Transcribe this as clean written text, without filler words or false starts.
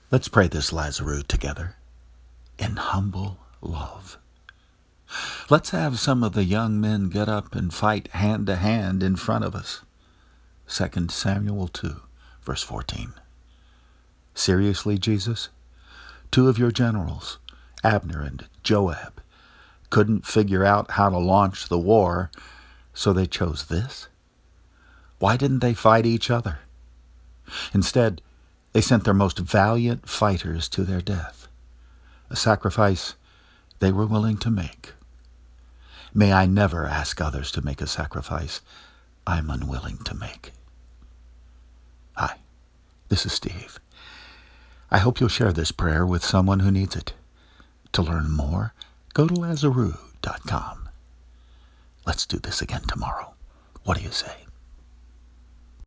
Let's pray this Lazarus together in humble love. Let's have some of the young men get up and fight hand to hand in front of us. 2 Samuel 2, verse 14. Seriously, Jesus? Two of your generals, Abner and Joab, couldn't figure out how to launch the war, so they chose this? Why didn't they fight each other? Instead, they sent their most valiant fighters to their death, a sacrifice they were willing to make. May I never ask others to make a sacrifice I'm unwilling to make. Hi, this is Steve. I hope you'll share this prayer with someone who needs it. To learn more, go to Lazarus.com. Let's do this again tomorrow. What do you say?